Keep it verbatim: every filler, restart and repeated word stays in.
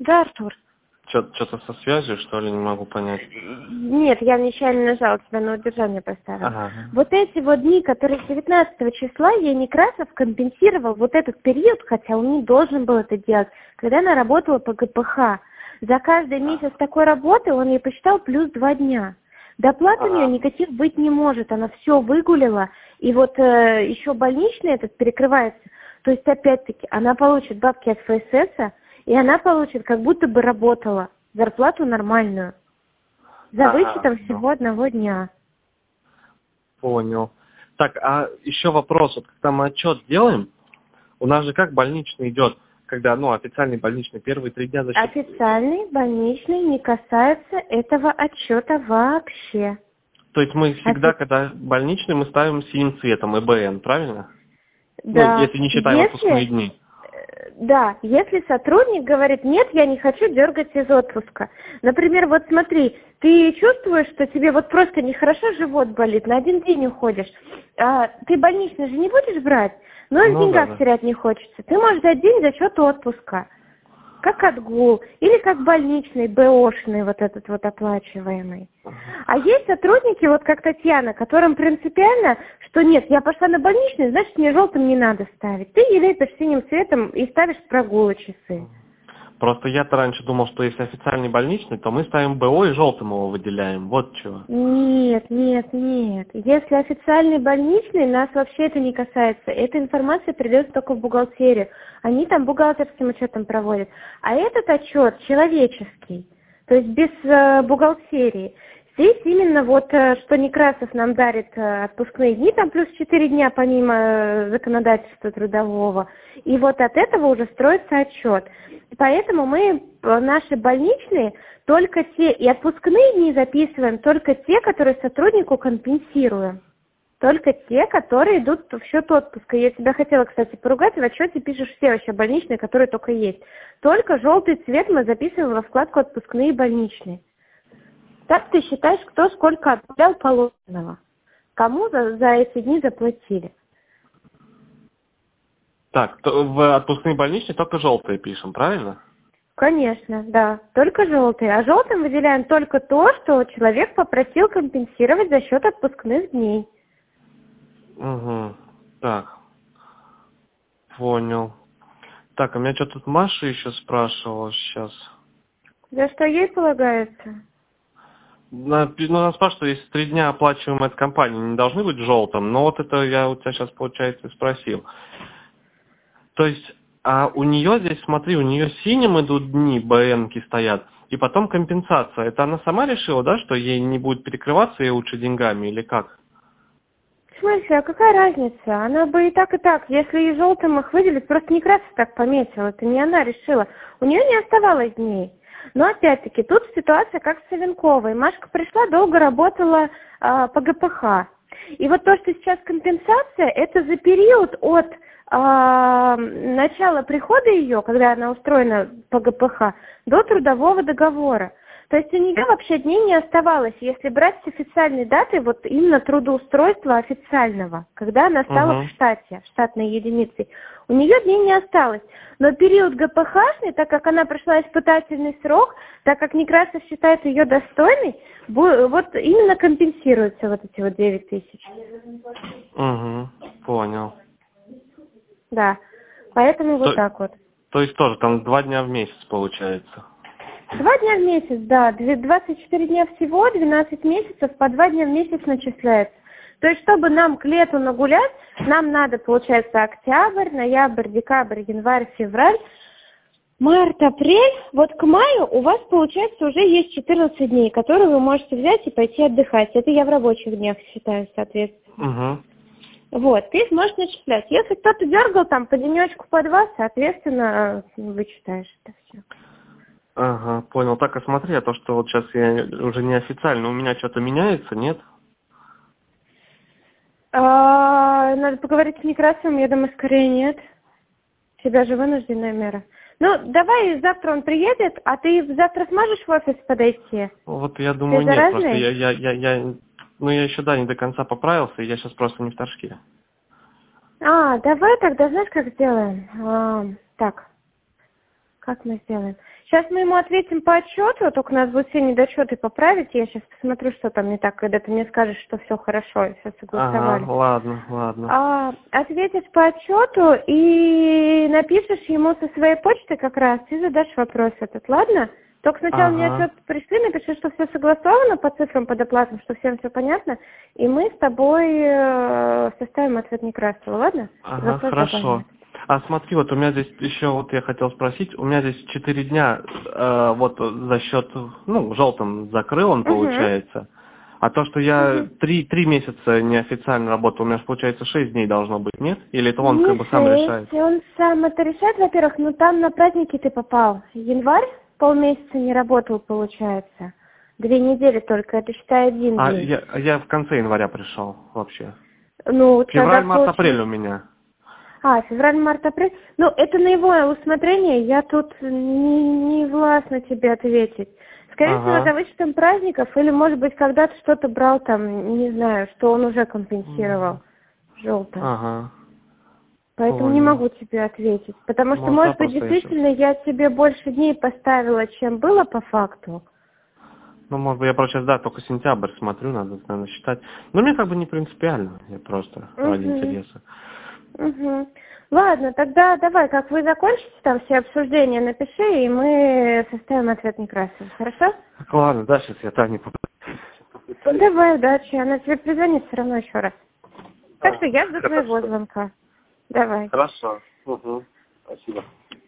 Да, Артур. Что-то со связью, что ли, не могу понять. Нет, я нечаянно нажала, тебя на удержание поставила. Ага. Вот эти вот дни, которые с девятнадцатого числа, ей Некрасов компенсировал вот этот период, хотя он не должен был это делать, когда она работала по ГПХ. За каждый месяц такой работы он ей посчитал плюс два дня. Доплат ага. у нее никаких быть не может, она все выгулила, и вот э, еще больничный этот перекрывается. То есть, опять-таки, она получит бабки от ФСС, и она получит, как будто бы работала, зарплату нормальную. За ага, вычетом ну. всего одного дня. Понял. Так, а еще вопрос. Вот когда мы отчет делаем, у нас же как больничный идет, когда, ну, официальный больничный, первые три дня за счет... Официальный больничный не касается этого отчета вообще. То есть мы всегда, Офи... когда больничный, мы ставим синим цветом ИБН, правильно? Да. Ну, если не считаем если... отпускные дни. Да, если сотрудник говорит, нет, я не хочу дергать из отпуска. Например, вот смотри, ты чувствуешь, что тебе вот просто нехорошо, живот болит, на один день уходишь. А, ты больничный же не будешь брать, но и в Ну, деньгах да, да. терять не хочется. Ты можешь дать день за счет отпуска. Как отгул, или как больничный, БОшный, вот этот вот оплачиваемый. А есть сотрудники, вот как Татьяна, которым принципиально, что нет, я пошла на больничный, значит, мне желтым не надо ставить. Ты ей лепишь синим цветом и ставишь прогулы часы. Просто я-то раньше думал, что если официальный больничный, то мы ставим БО и желтым его выделяем. Вот чего. Нет, нет, нет. Если официальный больничный, нас вообще это не касается. Эта информация придет только в бухгалтерию. Они там бухгалтерским учетом проводят. А этот отчет человеческий, то есть без э, бухгалтерии. Здесь именно вот, э, что Некрасов нам дарит э, отпускные дни, там плюс четыре дня помимо э, законодательства трудового. И вот от этого уже строится отчет. Поэтому мы наши больничные только те, и отпускные дни записываем только те, которые сотруднику компенсируем. Только те, которые идут в счет отпуска. Я тебя хотела, кстати, поругать, в отчете пишешь все вообще больничные, которые только есть. Только желтый цвет мы записываем во вкладку «Отпускные и больничные». Так ты считаешь, кто сколько отправлял положенного? Кому за, за эти дни заплатили? Так, то в отпускные больничные только желтые пишем, правильно? Конечно, да, только желтые. А желтым выделяем только то, что человек попросил компенсировать за счет отпускных дней. Угу. Так. Понял. Так, а меня что тут Маша еще спрашивала сейчас. За что ей полагается? На, ну, она спрашивает, если три дня оплачиваемые от компании не должны быть в желтом, но вот это я у тебя сейчас, получается, и спросил. То есть, а у нее здесь, смотри, у нее синим идут дни, БНки стоят, и потом компенсация. Это она сама решила, да, что ей не будет перекрываться, ей лучше деньгами, или как? В смысле, а какая разница? Она бы и так, и так. Если и желтым их выделить, просто Некрасов так пометил, это не она решила. У нее не оставалось дней. Но опять-таки, тут ситуация как с Савенковой. Машка пришла, долго работала а, по ГПХ. И вот то, что сейчас компенсация, это за период от а, начала прихода ее, когда она устроена по ГПХ, до трудового договора. То есть у нее вообще дней не оставалось, если брать с официальной даты, вот именно трудоустройства официального, когда она стала Угу. в штате, штатной единицей. У нее дней не осталось. Но период ГПХшный, так как она прошла испытательный срок, так как Некрасов считает ее достойной, вот именно компенсируются вот эти вот девять тысяч. Угу. Понял. Да, поэтому То, вот так вот. то есть тоже там два дня в месяц получается? Два дня в месяц, да, двадцать четыре дня всего, двенадцать месяцев, по два дня в месяц начисляется. То есть, чтобы нам к лету нагулять, нам надо, получается, октябрь, ноябрь, декабрь, январь, февраль, март, апрель. Вот к маю у вас, получается, уже есть четырнадцать дней, которые вы можете взять и пойти отдыхать. Это я в рабочих днях считаю, соответственно. Угу. Вот, ты их можешь начислять. Если кто-то дергал там по денечку, по два, соответственно, вычитаешь это все. Ага, понял. Так, а смотри, а то, что вот сейчас я уже неофициально, у меня что-то меняется, нет? А, надо поговорить с Некрасовым, я думаю, скорее нет. У тебя же вынужденная мера. Ну, давай завтра он приедет, а ты завтра сможешь в офис подойти? Вот я думаю, Ты нет, заразный? просто я, я, я, я, ну я еще, да, не до конца поправился, и я сейчас просто не в Ташкенте. А, давай тогда, знаешь, как сделаем? А, так, как мы сделаем? Сейчас мы ему ответим по отчету, только у нас будут все недочеты поправить. Я сейчас посмотрю, что там не так, когда ты мне скажешь, что все хорошо, и все согласовали. Ага, ладно, ладно. А, ответишь по отчету и напишешь ему со своей почты как раз, и задашь вопрос этот, ладно? Только сначала Ага. мне отчет пришли, напиши, что все согласовано по цифрам, по доплатам, что всем все понятно, и мы с тобой э, составим ответ Некрасова, ладно? Ага, Вопрос хорошо. заполнять. А смотри, вот у меня здесь еще, вот я хотел спросить, у меня здесь четыре дня, э, вот за счет, ну, желтым закрыл он, Угу. получается. А то, что я Угу. три, три месяца неофициально работал, у меня же, получается, шесть дней должно быть, нет? Или это он Не как бы сам шесть, решает? он сам это решает, во-первых, но там на праздники ты попал. Январь полмесяца не работал, получается. Две недели только, это считай один А день. я, я в конце января пришел вообще. Ну, тогда Февраль, март, апрель получается... у меня. А, февраль, март, апрель. Ну, это на его усмотрение, я тут не, не властна тебе ответить. Скорее всего, Ага. за вычетом праздников, или, может быть, когда-то что-то брал там, не знаю, что он уже компенсировал желтым. Ага. Поэтому не Понял. могу тебе ответить. Потому что, Может, может быть, запросто я щас. действительно, я тебе больше дней поставила, чем было по факту. Ну, может быть, я просто сейчас, да, только сентябрь смотрю, надо, наверное, считать. Но мне как бы не принципиально, я просто ради Угу. интереса. Угу. Ладно, тогда давай, как вы закончите там все обсуждения, напиши, и мы составим ответ Некрасова. Хорошо? Так, ладно, да, сейчас я Тане попытаюсь. Ну, давай, удачи. Она тебе позвонит все равно еще раз. Так А, что я жду твоего хорошо. звонка. Давай. Хорошо. Угу. Спасибо.